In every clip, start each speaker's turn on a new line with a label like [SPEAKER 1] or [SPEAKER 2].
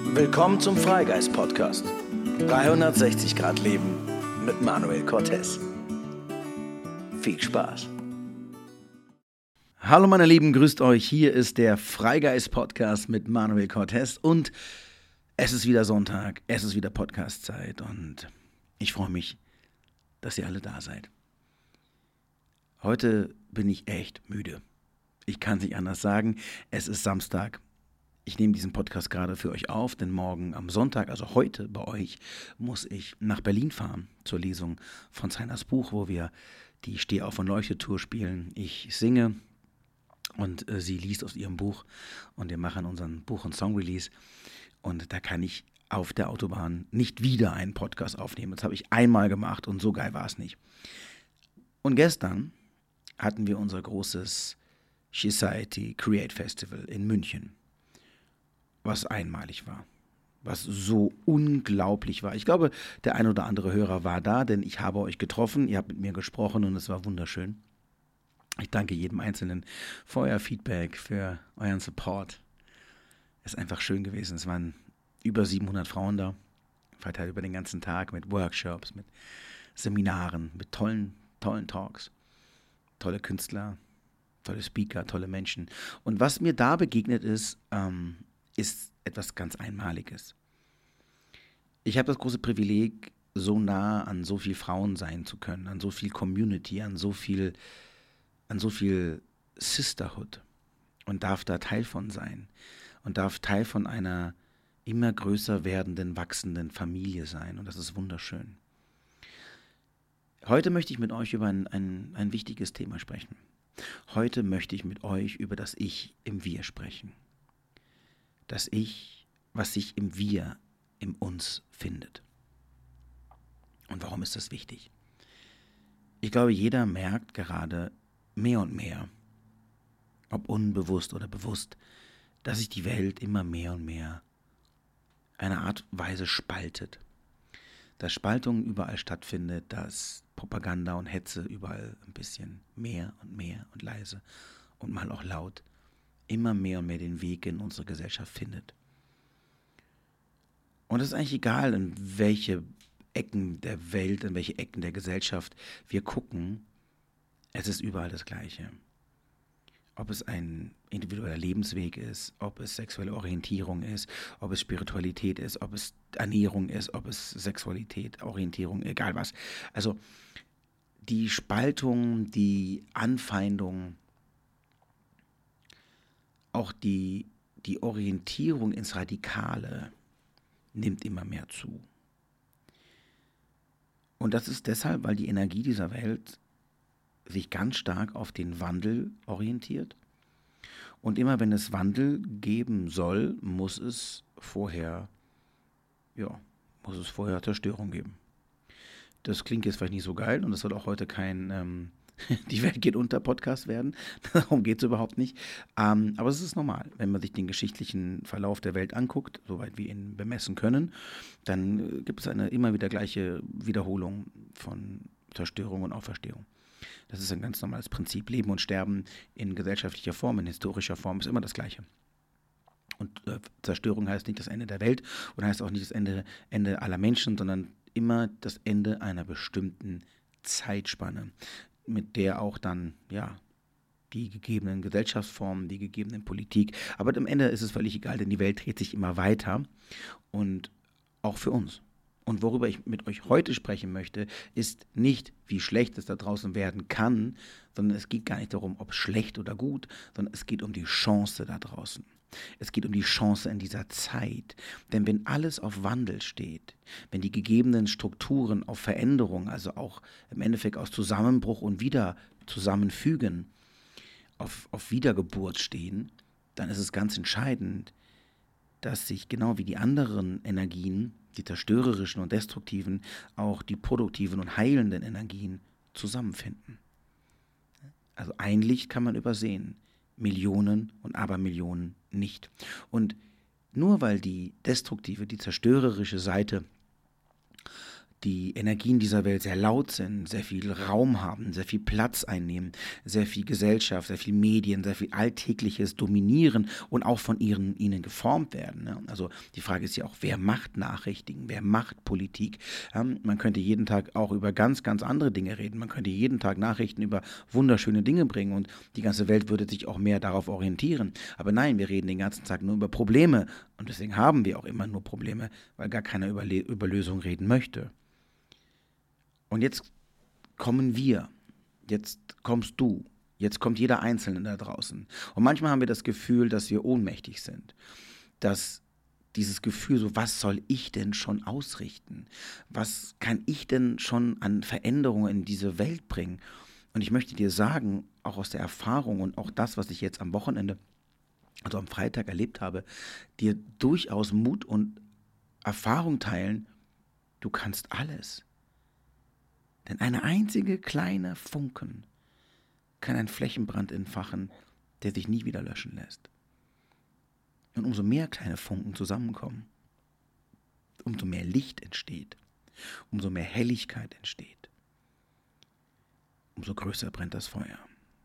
[SPEAKER 1] Willkommen zum Freigeist-Podcast. 360 Grad Leben mit Manuel Cortez. Viel Spaß. Hallo meine Lieben, grüßt euch. Hier ist der Freigeist-Podcast mit Manuel Cortez und es ist wieder Sonntag, es ist wieder Podcast-Zeit und ich freue mich, dass ihr alle da seid. Heute bin ich echt müde. Ich kann es nicht anders sagen. Es ist Samstag. Ich nehme diesen Podcast gerade für euch auf, denn morgen am Sonntag, also heute bei euch, muss ich nach Berlin fahren zur Lesung von Zainers Buch, wo wir die Steh-auf- und Leuchte-Tour spielen. Ich singe und sie liest aus ihrem Buch und wir machen unseren Buch- und Song-Release. Und da kann ich auf der Autobahn nicht wieder einen Podcast aufnehmen. Das habe ich einmal gemacht und so geil war es nicht. Und gestern hatten wir unser großes Society Create Festival in München, was einmalig war, was so unglaublich war. Ich glaube, der ein oder andere Hörer war da, denn ich habe euch getroffen, ihr habt mit mir gesprochen und es war wunderschön. Ich danke jedem Einzelnen für euer Feedback, für euren Support. Es ist einfach schön gewesen. Es waren über 700 Frauen da, verteilt über den ganzen Tag mit Workshops, mit Seminaren, mit tollen Talks, tolle Künstler, tolle Speaker, tolle Menschen. Und was mir da begegnet ist etwas ganz Einmaliges. Ich habe das große Privileg, so nah an so viel Frauen sein zu können, an so viel Community, an so viel Sisterhood und darf da Teil von sein und darf Teil von einer immer größer werdenden, wachsenden Familie sein und das ist wunderschön. Heute möchte ich mit euch über ein wichtiges Thema sprechen. Heute möchte ich mit euch über das Ich im Wir sprechen. Das Ich, was sich im Wir, im Uns findet. Und warum ist das wichtig? Ich glaube, jeder merkt gerade mehr und mehr, ob unbewusst oder bewusst, dass sich die Welt immer mehr und mehr eine Art und Weise spaltet. Dass Spaltung überall stattfindet, dass Propaganda und Hetze überall ein bisschen mehr und leise und mal auch laut immer mehr und mehr den Weg in unsere Gesellschaft findet. Und es ist eigentlich egal, in welche Ecken der Welt, in welche Ecken der Gesellschaft wir gucken, es ist überall das Gleiche. Ob es ein individueller Lebensweg ist, ob es sexuelle Orientierung ist, ob es Spiritualität ist, ob es Ernährung ist, ob es Sexualität, Orientierung, egal was. Also die Spaltung, die Anfeindung, auch die Orientierung ins Radikale nimmt immer mehr zu. Und das ist deshalb, weil die Energie dieser Welt sich ganz stark auf den Wandel orientiert. Und immer wenn es Wandel geben soll, muss es vorher Zerstörung geben. Das klingt jetzt vielleicht nicht so geil und das soll auch heute kein Die Welt geht unter Podcast werden. Darum geht es überhaupt nicht. Aber es ist normal, wenn man sich den geschichtlichen Verlauf der Welt anguckt, soweit wir ihn bemessen können, dann gibt es eine immer wieder gleiche Wiederholung von Zerstörung und Auferstehung. Das ist ein ganz normales Prinzip. Leben und Sterben in gesellschaftlicher Form, in historischer Form ist immer das Gleiche. Und Zerstörung heißt nicht das Ende der Welt und heißt auch nicht das Ende aller Menschen, sondern immer das Ende einer bestimmten Zeitspanne, mit der auch dann, die gegebenen Gesellschaftsformen, die gegebenen Politik, aber am Ende ist es völlig egal, denn die Welt dreht sich immer weiter und auch für uns. Und worüber ich mit euch heute sprechen möchte, ist nicht, wie schlecht es da draußen werden kann, sondern es geht gar nicht darum, ob schlecht oder gut, sondern es geht um die Chance da draußen. Es geht um die Chance in dieser Zeit. Denn wenn alles auf Wandel steht, wenn die gegebenen Strukturen auf Veränderung, also auch im Endeffekt aus Zusammenbruch und wieder Zusammenfügen, auf Wiedergeburt stehen, dann ist es ganz entscheidend, dass sich genau wie die anderen Energien, die zerstörerischen und destruktiven, auch die produktiven und heilenden Energien zusammenfinden. Also ein Licht kann man übersehen, Millionen und Abermillionen nicht. Und nur weil die destruktive, die zerstörerische Seite die Energien dieser Welt sehr laut sind, sehr viel Raum haben, sehr viel Platz einnehmen, sehr viel Gesellschaft, sehr viel Medien, sehr viel Alltägliches dominieren und auch von ihnen geformt werden. Ne? Also die Frage ist ja auch, wer macht Nachrichten, wer macht Politik? Man könnte jeden Tag auch über ganz, ganz andere Dinge reden. Man könnte jeden Tag Nachrichten über wunderschöne Dinge bringen und die ganze Welt würde sich auch mehr darauf orientieren. Aber nein, wir reden den ganzen Tag nur über Probleme und deswegen haben wir auch immer nur Probleme, weil gar keiner über Lösungen reden möchte. Und jetzt kommen wir, jetzt kommst du, jetzt kommt jeder Einzelne da draußen. Und manchmal haben wir das Gefühl, dass wir ohnmächtig sind. Dass dieses Gefühl so, was soll ich denn schon ausrichten? Was kann ich denn schon an Veränderungen in diese Welt bringen? Und ich möchte dir sagen, auch aus der Erfahrung und auch das, was ich jetzt am Wochenende, also am Freitag erlebt habe, dir durchaus Mut und Erfahrung teilen, du kannst alles. Denn eine einzige kleine Funken kann einen Flächenbrand entfachen, der sich nie wieder löschen lässt. Und umso mehr kleine Funken zusammenkommen, umso mehr Licht entsteht, umso mehr Helligkeit entsteht, umso größer brennt das Feuer.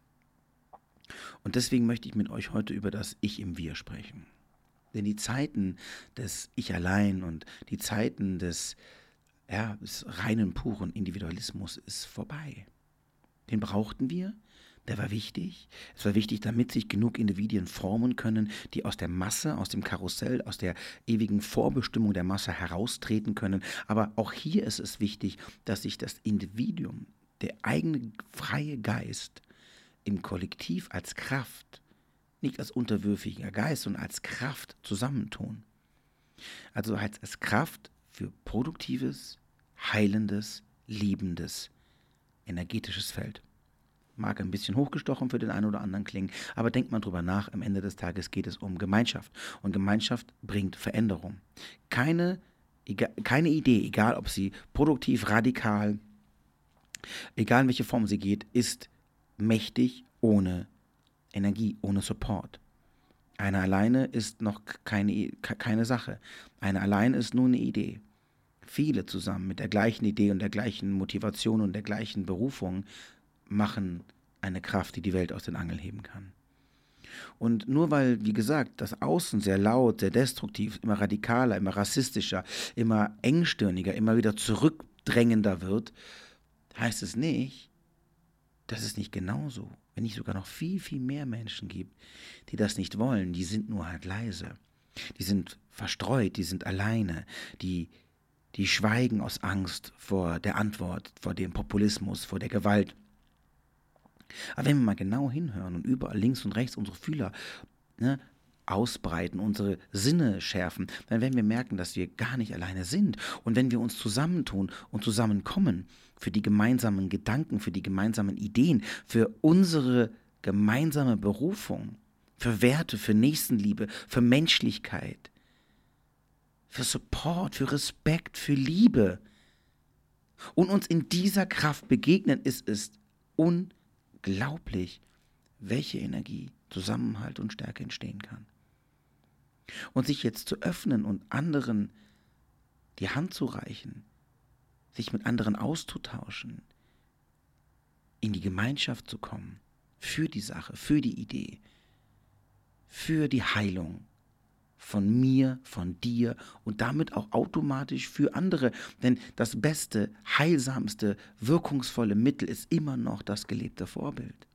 [SPEAKER 1] Und deswegen möchte ich mit euch heute über das Ich im Wir sprechen. Denn die Zeiten des Ich allein und die Zeiten des reinen, puren Individualismus ist vorbei. Den brauchten wir, der war wichtig. Es war wichtig, damit sich genug Individuen formen können, die aus der Masse, aus dem Karussell, aus der ewigen Vorbestimmung der Masse heraustreten können. Aber auch hier ist es wichtig, dass sich das Individuum, der eigene freie Geist im Kollektiv als Kraft, nicht als unterwürfiger Geist, sondern als Kraft zusammentun. Also als Kraft für produktives, heilendes, liebendes, energetisches Feld. Mag ein bisschen hochgestochen für den einen oder anderen klingen, aber denkt mal drüber nach, am Ende des Tages geht es um Gemeinschaft. Und Gemeinschaft bringt Veränderung. Keine Idee, egal ob sie produktiv, radikal, egal in welche Form sie geht, ist mächtig ohne Energie, ohne Support. Eine alleine ist noch keine Sache. Eine alleine ist nur eine Idee. Viele zusammen mit der gleichen Idee und der gleichen Motivation und der gleichen Berufung machen eine Kraft, die die Welt aus den Angeln heben kann. Und nur weil, wie gesagt, das Außen sehr laut, sehr destruktiv, immer radikaler, immer rassistischer, immer engstirniger, immer wieder zurückdrängender wird, heißt es nicht, dass es nicht genauso, wenn nicht sogar noch viel, viel mehr Menschen gibt, die das nicht wollen. Die sind nur halt leise. Die sind verstreut, die sind alleine, die schweigen aus Angst vor der Antwort, vor dem Populismus, vor der Gewalt. Aber wenn wir mal genau hinhören und überall links und rechts unsere Fühler ausbreiten, unsere Sinne schärfen, dann werden wir merken, dass wir gar nicht alleine sind. Und wenn wir uns zusammentun und zusammenkommen für die gemeinsamen Gedanken, für die gemeinsamen Ideen, für unsere gemeinsame Berufung, für Werte, für Nächstenliebe, für Menschlichkeit, für Support, für Respekt, für Liebe und uns in dieser Kraft begegnen, ist es unglaublich, welche Energie, Zusammenhalt und Stärke entstehen kann. Und sich jetzt zu öffnen und anderen die Hand zu reichen, sich mit anderen auszutauschen, in die Gemeinschaft zu kommen, für die Sache, für die Idee, für die Heilung von mir, von dir und damit auch automatisch für andere. Denn das beste, heilsamste, wirkungsvolle Mittel ist immer noch das gelebte Vorbild.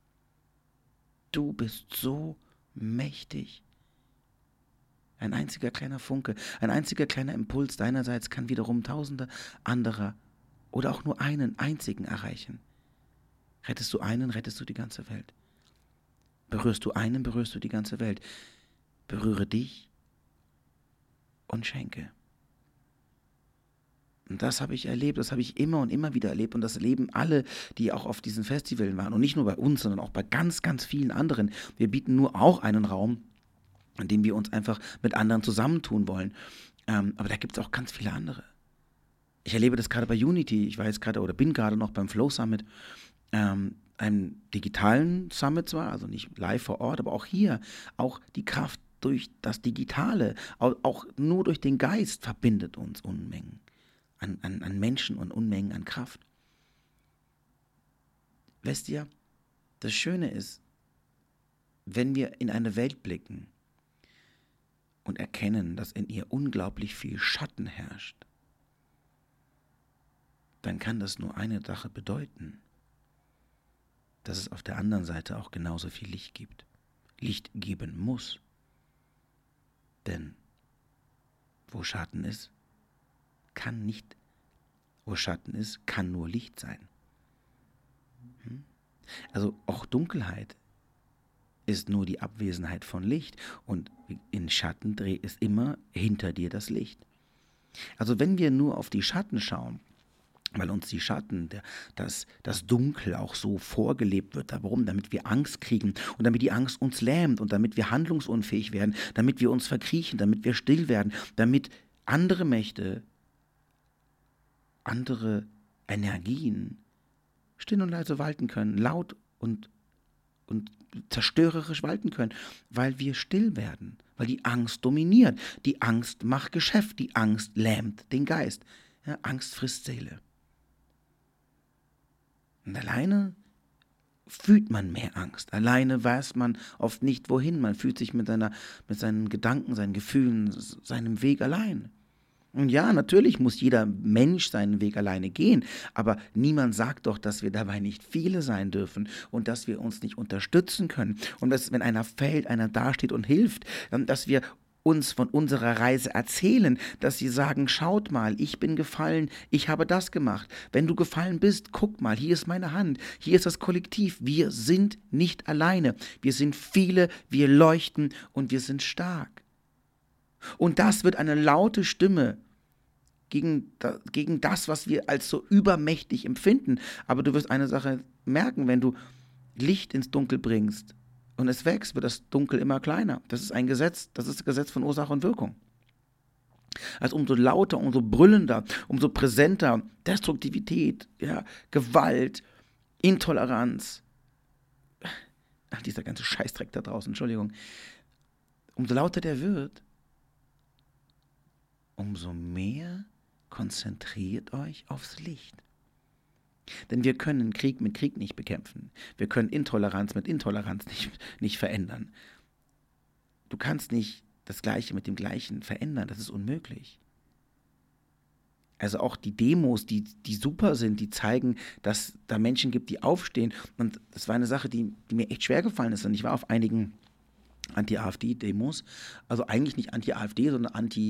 [SPEAKER 1] Du bist so mächtig. Ein einziger kleiner Funke, ein einziger kleiner Impuls deinerseits kann wiederum Tausende anderer oder auch nur einen einzigen erreichen. Rettest du einen, rettest du die ganze Welt. Berührst du einen, berührst du die ganze Welt. Berühre dich und schenke. Und das habe ich erlebt, das habe ich immer und immer wieder erlebt und das erleben alle, die auch auf diesen Festivals waren und nicht nur bei uns, sondern auch bei ganz, ganz vielen anderen. Wir bieten nur auch einen Raum, in dem wir uns einfach mit anderen zusammentun wollen. Aber da gibt es auch ganz viele andere. Ich erlebe das gerade bei Unity. Ich war jetzt gerade oder bin gerade noch beim Flow Summit, einem digitalen Summit zwar, also nicht live vor Ort, aber auch hier, auch die Kraft durch das Digitale, auch nur durch den Geist verbindet uns Unmengen. an Menschen und Unmengen an Kraft. Wisst ihr, das Schöne ist, wenn wir in eine Welt blicken und erkennen, dass in ihr unglaublich viel Schatten herrscht, dann kann das nur eine Sache bedeuten, dass es auf der anderen Seite auch genauso viel Licht gibt. Licht geben muss. Denn wo Schatten ist, kann nur Licht sein. Also auch Dunkelheit ist nur die Abwesenheit von Licht und in Schatten ist immer hinter dir das Licht. Also wenn wir nur auf die Schatten schauen, weil uns die Schatten, das Dunkel auch so vorgelebt wird. Warum? Damit wir Angst kriegen und damit die Angst uns lähmt und damit wir handlungsunfähig werden, damit wir uns verkriechen, damit wir still werden, damit andere Mächte, andere Energien still und leise walten können, laut und zerstörerisch walten können, weil wir still werden, weil die Angst dominiert. Die Angst macht Geschäft, die Angst lähmt den Geist. Ja, Angst frisst Seele. Und alleine fühlt man mehr Angst. Alleine weiß man oft nicht, wohin. Man fühlt sich mit seinen Gedanken, seinen Gefühlen, seinem Weg allein. Und ja, natürlich muss jeder Mensch seinen Weg alleine gehen, aber niemand sagt doch, dass wir dabei nicht viele sein dürfen und dass wir uns nicht unterstützen können. Und dass, wenn einer fällt, einer dasteht und hilft, dass wir uns von unserer Reise erzählen, dass sie sagen, schaut mal, ich bin gefallen, ich habe das gemacht. Wenn du gefallen bist, guck mal, hier ist meine Hand, hier ist das Kollektiv. Wir sind nicht alleine, wir sind viele, wir leuchten und wir sind stark. Und das wird eine laute Stimme gegen das, was wir als so übermächtig empfinden. Aber du wirst eine Sache merken, wenn du Licht ins Dunkel bringst, und es wächst, wird das Dunkel immer kleiner. Das ist ein Gesetz, das ist das Gesetz von Ursache und Wirkung. Also umso lauter, umso brüllender, umso präsenter Destruktivität, ja, Gewalt, Intoleranz, dieser ganze Scheißdreck da draußen, Entschuldigung, umso lauter der wird, umso mehr konzentriert euch aufs Licht. Denn wir können Krieg mit Krieg nicht bekämpfen. Wir können Intoleranz mit Intoleranz nicht verändern. Du kannst nicht das Gleiche mit dem Gleichen verändern. Das ist unmöglich. Also auch die Demos, die super sind, die zeigen, dass da Menschen gibt, die aufstehen. Und das war eine Sache, die mir echt schwer gefallen ist. Und ich war auf einigen Anti-AfD-Demos. Also eigentlich nicht Anti-AfD, sondern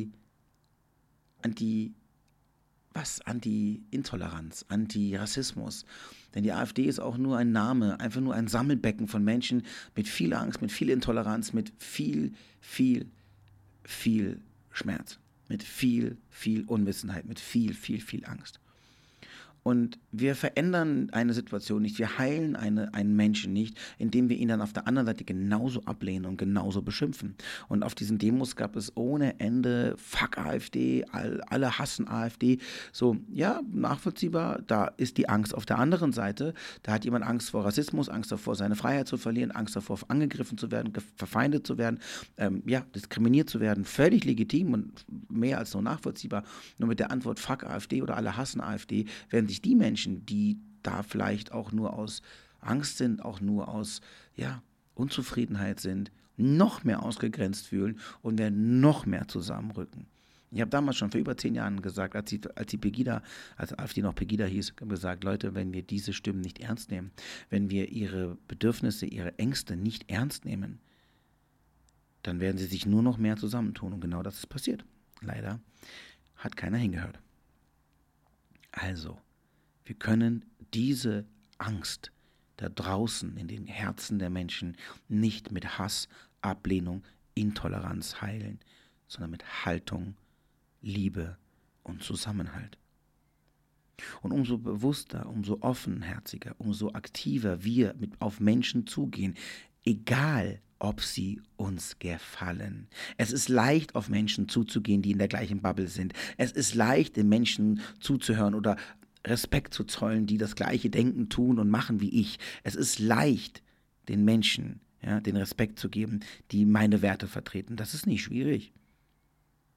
[SPEAKER 1] Anti-Intoleranz, Anti-Rassismus. Denn die AfD ist auch nur ein Name, einfach nur ein Sammelbecken von Menschen mit viel Angst, mit viel Intoleranz, mit viel Schmerz, mit viel Unwissenheit, mit viel Angst. Und wir verändern eine Situation nicht, wir heilen einen Menschen nicht, indem wir ihn dann auf der anderen Seite genauso ablehnen und genauso beschimpfen. Und auf diesen Demos gab es ohne Ende, fuck AfD, alle hassen AfD. So, ja, nachvollziehbar, da ist die Angst auf der anderen Seite. Da hat jemand Angst vor Rassismus, Angst davor, seine Freiheit zu verlieren, Angst davor, angegriffen zu werden, verfeindet zu werden, diskriminiert zu werden. Völlig legitim und mehr als nur nachvollziehbar. Nur mit der Antwort, fuck AfD oder alle hassen AfD, werden sich die Menschen, die da vielleicht auch nur aus Angst sind, auch nur aus Unzufriedenheit sind, noch mehr ausgegrenzt fühlen und werden noch mehr zusammenrücken. Ich habe damals schon vor über 10 Jahren gesagt, als AfD noch Pegida hieß, gesagt, Leute, wenn wir diese Stimmen nicht ernst nehmen, wenn wir ihre Bedürfnisse, ihre Ängste nicht ernst nehmen, dann werden sie sich nur noch mehr zusammentun. Und genau das ist passiert. Leider hat keiner hingehört. Also, wir können diese Angst da draußen in den Herzen der Menschen nicht mit Hass, Ablehnung, Intoleranz heilen, sondern mit Haltung, Liebe und Zusammenhalt. Und umso bewusster, umso offenherziger, umso aktiver wir auf Menschen zugehen, egal ob sie uns gefallen. Es ist leicht, auf Menschen zuzugehen, die in der gleichen Bubble sind. Es ist leicht, den Menschen zuzuhören oder Respekt zu zollen, die das gleiche denken, tun und machen wie ich. Es ist leicht, den Menschen den Respekt zu geben, die meine Werte vertreten. Das ist nicht schwierig.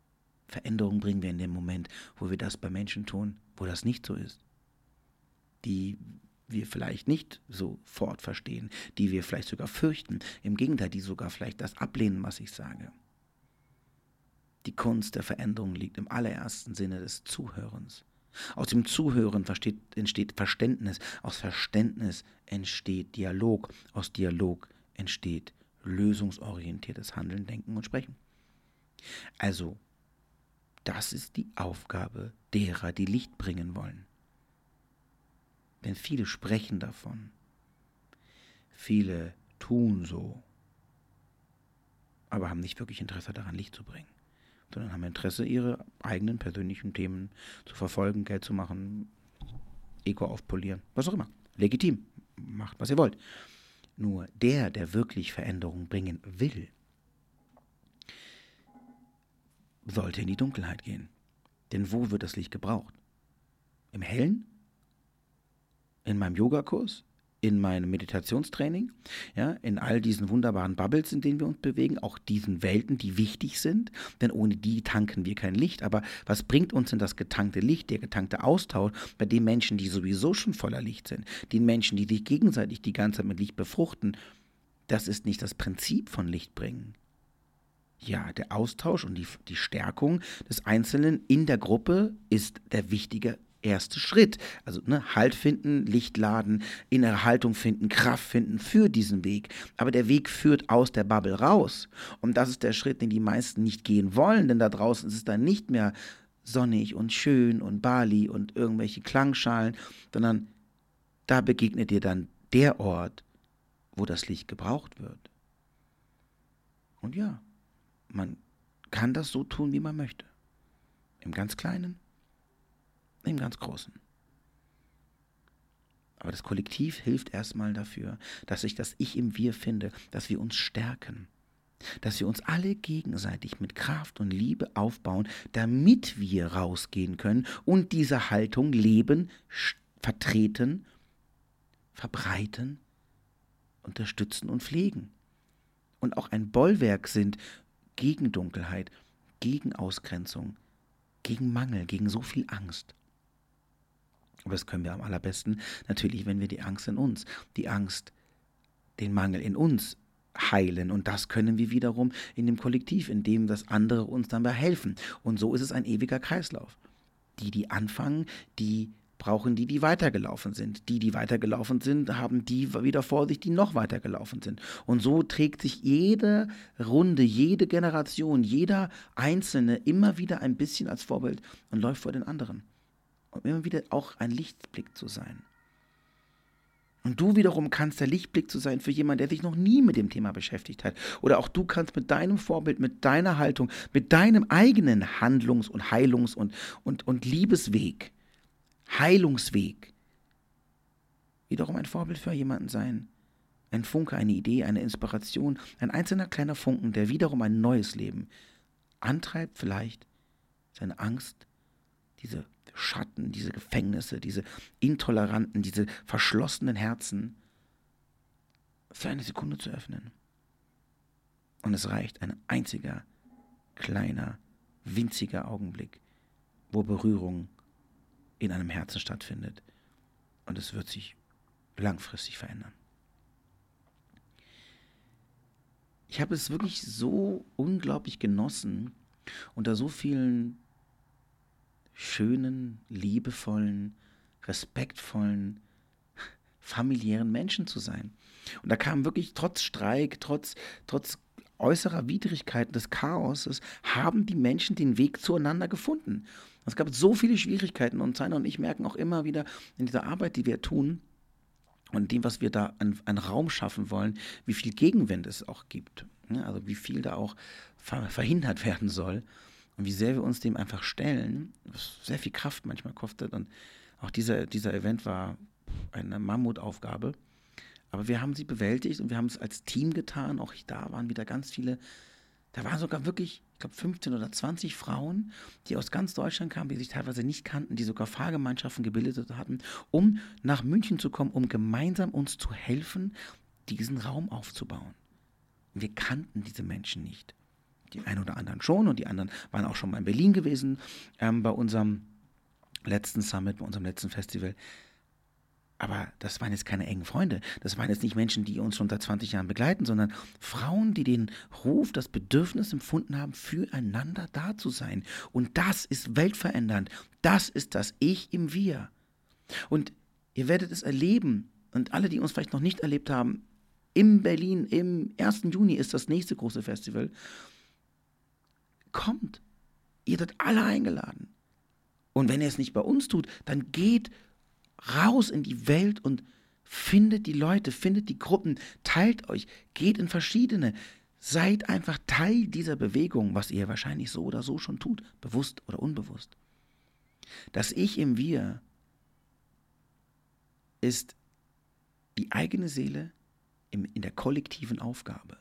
[SPEAKER 1] Veränderung bringen wir in dem Moment, wo wir das bei Menschen tun, wo das nicht so ist. Die wir vielleicht nicht sofort verstehen, die wir vielleicht sogar fürchten. Im Gegenteil, die sogar vielleicht das ablehnen, was ich sage. Die Kunst der Veränderung liegt im allerersten Sinne des Zuhörens. Aus dem Zuhören entsteht Verständnis, aus Verständnis entsteht Dialog, aus Dialog entsteht lösungsorientiertes Handeln, Denken und Sprechen. Also, das ist die Aufgabe derer, die Licht bringen wollen. Denn viele sprechen davon, viele tun so, aber haben nicht wirklich Interesse daran, Licht zu bringen, sondern haben Interesse, ihre eigenen persönlichen Themen zu verfolgen, Geld zu machen, Ego aufpolieren, was auch immer. Legitim, macht, was ihr wollt. Nur der wirklich Veränderung bringen will, sollte in die Dunkelheit gehen. Denn wo wird das Licht gebraucht? Im Hellen? In meinem Yogakurs? In meinem Meditationstraining? Ja, in all diesen wunderbaren Bubbles, in denen wir uns bewegen, auch diesen Welten, die wichtig sind, denn ohne die tanken wir kein Licht. Aber was bringt uns denn das getankte Licht, der getankte Austausch bei den Menschen, die sowieso schon voller Licht sind, den Menschen, die sich gegenseitig die ganze Zeit mit Licht befruchten? Das ist nicht das Prinzip von Licht bringen. Ja, der Austausch und die Stärkung des Einzelnen in der Gruppe ist der wichtige erste Schritt. Also Halt finden, Licht laden, innere Haltung finden, Kraft finden für diesen Weg. Aber der Weg führt aus der Bubble raus. Und das ist der Schritt, den die meisten nicht gehen wollen, denn da draußen ist es dann nicht mehr sonnig und schön und Bali und irgendwelche Klangschalen, sondern da begegnet dir dann der Ort, wo das Licht gebraucht wird. Und ja, man kann das so tun, wie man möchte. Im ganz Kleinen, im ganz Großen. Aber das Kollektiv hilft erstmal dafür, dass sich das Ich im Wir finde, dass wir uns stärken, dass wir uns alle gegenseitig mit Kraft und Liebe aufbauen, damit wir rausgehen können und diese Haltung leben, vertreten, verbreiten, unterstützen und pflegen. Und auch ein Bollwerk sind gegen Dunkelheit, gegen Ausgrenzung, gegen Mangel, gegen so viel Angst. Aber das können wir am allerbesten natürlich, wenn wir die Angst in uns, die Angst, den Mangel in uns heilen. Und das können wir wiederum in dem Kollektiv, in dem das andere uns dann helfen. Und so ist es ein ewiger Kreislauf. Die anfangen, die brauchen die weitergelaufen sind. Die weitergelaufen sind, haben die wieder vor sich, die noch weitergelaufen sind. Und so trägt sich jede Runde, jede Generation, jeder Einzelne immer wieder ein bisschen als Vorbild und läuft vor den anderen. Und immer wieder auch ein Lichtblick zu sein. Und du wiederum kannst der Lichtblick zu sein für jemanden, der sich noch nie mit dem Thema beschäftigt hat. Oder auch du kannst mit deinem Vorbild, mit deiner Haltung, mit deinem eigenen Handlungs- und Heilungs- und Liebesweg, Heilungsweg, wiederum ein Vorbild für jemanden sein. Ein Funke, eine Idee, eine Inspiration, ein einzelner kleiner Funken, der wiederum ein neues Leben antreibt, vielleicht seine Angst, diese Schatten, diese Gefängnisse, diese intoleranten, diese verschlossenen Herzen für eine Sekunde zu öffnen. Und es reicht ein einziger, kleiner, winziger Augenblick, wo Berührung in einem Herzen stattfindet. Und es wird sich langfristig verändern. Ich habe es wirklich so unglaublich genossen, unter so vielen schönen, liebevollen, respektvollen, familiären Menschen zu sein. Und da kam wirklich trotz Streik, trotz äußerer Widrigkeiten des Chaoses, haben die Menschen den Weg zueinander gefunden. Es gab so viele Schwierigkeiten und Zainer und ich merken auch immer wieder in dieser Arbeit, die wir tun und dem, was wir da an Raum schaffen wollen, wie viel Gegenwind es auch gibt. Ja, also wie viel da auch verhindert werden soll und wie sehr wir uns dem einfach stellen, was sehr viel Kraft manchmal kostet. Und auch dieser Event war eine Mammutaufgabe. Aber wir haben sie bewältigt und wir haben es als Team getan. Auch da waren wieder ganz viele, da waren sogar wirklich, ich glaube 15 oder 20 Frauen, die aus ganz Deutschland kamen, die sich teilweise nicht kannten, die sogar Fahrgemeinschaften gebildet hatten, um nach München zu kommen, um gemeinsam uns zu helfen, diesen Raum aufzubauen. Und wir kannten diese Menschen nicht. Die einen oder anderen schon und die anderen waren auch schon mal in Berlin gewesen, bei unserem letzten Summit, bei unserem letzten Festival. Aber das waren jetzt keine engen Freunde. Das waren jetzt nicht Menschen, die uns schon seit 20 Jahren begleiten, sondern Frauen, die den Ruf, das Bedürfnis empfunden haben, füreinander da zu sein. Und das ist weltverändernd. Das ist das Ich im Wir. Und ihr werdet es erleben. Und alle, die uns vielleicht noch nicht erlebt haben, in Berlin, im 1. Juni ist das nächste große Festival. Kommt. Ihr seid alle eingeladen. Und wenn ihr es nicht bei uns tut, dann geht raus in die Welt und findet die Leute, findet die Gruppen, teilt euch, geht in verschiedene. Seid einfach Teil dieser Bewegung, was ihr wahrscheinlich so oder so schon tut, bewusst oder unbewusst. Das Ich im Wir ist die eigene Seele in der kollektiven Aufgabe.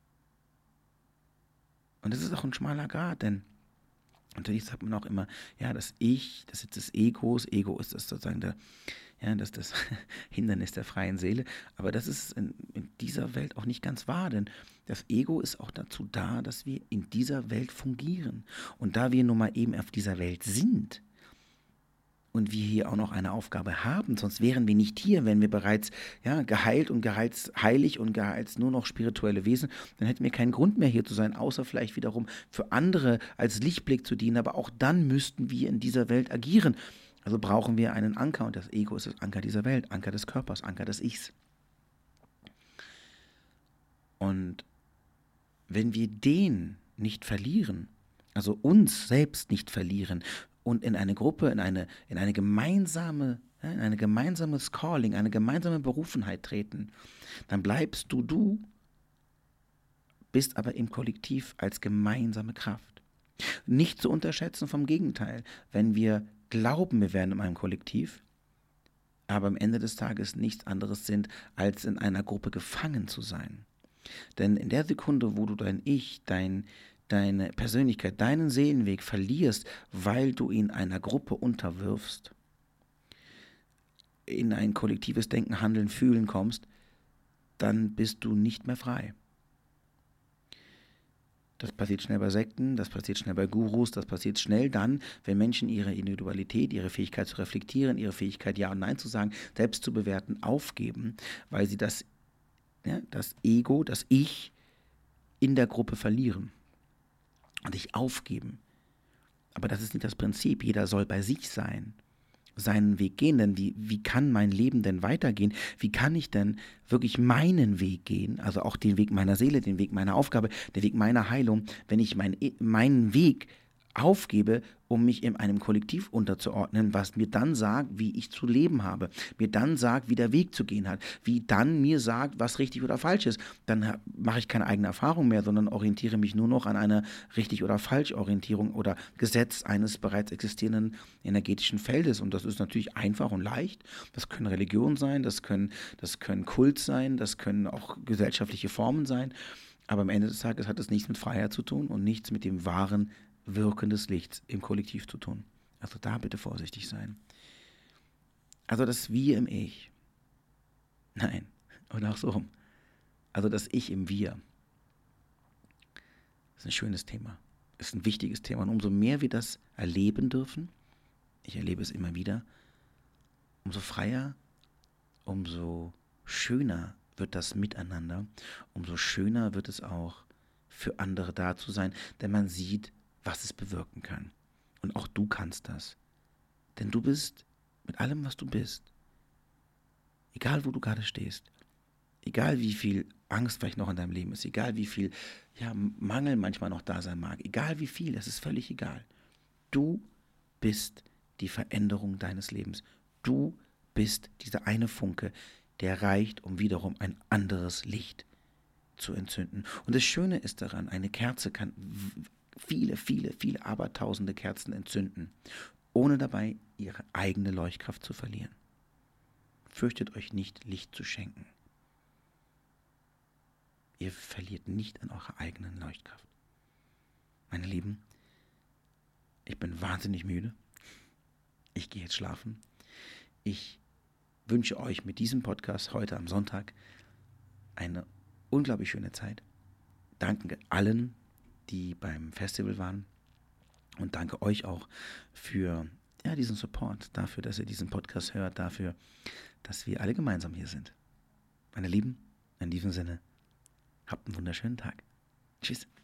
[SPEAKER 1] Und das ist auch ein schmaler Grat, denn natürlich sagt man auch immer, ja, das Ich, das ist des Egos, Ego ist das sozusagen das Hindernis der freien Seele, aber das ist in dieser Welt auch nicht ganz wahr, denn das Ego ist auch dazu da, dass wir in dieser Welt fungieren. Und da wir nun mal eben auf dieser Welt sind, und wir hier auch noch eine Aufgabe haben, sonst wären wir nicht hier, wenn wir bereits geheilt und geheilsheilig und geheils nur noch spirituelle Wesen, dann hätten wir keinen Grund mehr hier zu sein, außer vielleicht wiederum für andere als Lichtblick zu dienen, aber auch dann müssten wir in dieser Welt agieren. Also brauchen wir einen Anker und das Ego ist das Anker dieser Welt, Anker des Körpers, Anker des Ichs. Und wenn wir den nicht verlieren, also uns selbst nicht verlieren, und in eine Gruppe, in ein gemeinsames Calling, eine gemeinsame Berufenheit treten, dann bleibst du, bist aber im Kollektiv als gemeinsame Kraft. Nicht zu unterschätzen, vom Gegenteil, wenn wir glauben, wir wären in einem Kollektiv, aber am Ende des Tages nichts anderes sind, als in einer Gruppe gefangen zu sein. Denn in der Sekunde, wo du dein Ich, deine Persönlichkeit, deinen Seelenweg verlierst, weil du ihn einer Gruppe unterwirfst, in ein kollektives Denken, Handeln, Fühlen kommst, dann bist du nicht mehr frei. Das passiert schnell bei Sekten, das passiert schnell bei Gurus, das passiert schnell dann, wenn Menschen ihre Individualität, ihre Fähigkeit zu reflektieren, ihre Fähigkeit Ja und Nein zu sagen, selbst zu bewerten, aufgeben, weil sie das Ego, das Ich in der Gruppe verlieren und sich aufgeben. Aber das ist nicht das Prinzip. Jeder soll bei sich sein, seinen Weg gehen. Denn wie kann mein Leben denn weitergehen? Wie kann ich denn wirklich meinen Weg gehen? Also auch den Weg meiner Seele, den Weg meiner Aufgabe, den Weg meiner Heilung, wenn ich meinen Weg aufgebe, um mich in einem Kollektiv unterzuordnen, was mir dann sagt, wie ich zu leben habe, mir dann sagt, wie der Weg zu gehen hat, wie dann mir sagt, was richtig oder falsch ist. Dann mache ich keine eigene Erfahrung mehr, sondern orientiere mich nur noch an einer richtig oder falsch Orientierung oder Gesetz eines bereits existierenden energetischen Feldes. Und das ist natürlich einfach und leicht. Das können Religionen sein, das können Kult sein, das können auch gesellschaftliche Formen sein. Aber am Ende des Tages hat es nichts mit Freiheit zu tun und nichts mit dem wahren Wirken des Lichts im Kollektiv zu tun. Also da bitte vorsichtig sein. Also das Wir im Ich. Nein, oder auch so rum. Also das Ich im Wir. Das ist ein schönes Thema. Das ist ein wichtiges Thema. Und umso mehr wir das erleben dürfen, ich erlebe es immer wieder, umso freier, umso schöner wird das Miteinander, umso schöner wird es auch für andere da zu sein, denn man sieht, was es bewirken kann. Und auch du kannst das. Denn du bist mit allem, was du bist, egal wo du gerade stehst, egal wie viel Angst vielleicht noch in deinem Leben ist, egal wie viel Mangel manchmal noch da sein mag, egal wie viel, es ist völlig egal. Du bist die Veränderung deines Lebens. Du bist dieser eine Funke, der reicht, um wiederum ein anderes Licht zu entzünden. Und das Schöne ist daran, eine Kerze kann viele, viele, viele abertausende Kerzen entzünden, ohne dabei ihre eigene Leuchtkraft zu verlieren. Fürchtet euch nicht, Licht zu schenken. Ihr verliert nicht an eurer eigenen Leuchtkraft. Meine Lieben, ich bin wahnsinnig müde. Ich gehe jetzt schlafen. Ich wünsche euch mit diesem Podcast heute am Sonntag eine unglaublich schöne Zeit. Danke allen, die beim Festival waren. Und danke euch auch für diesen Support, dafür, dass ihr diesen Podcast hört, dafür, dass wir alle gemeinsam hier sind. Meine Lieben, in diesem Sinne, habt einen wunderschönen Tag. Tschüss.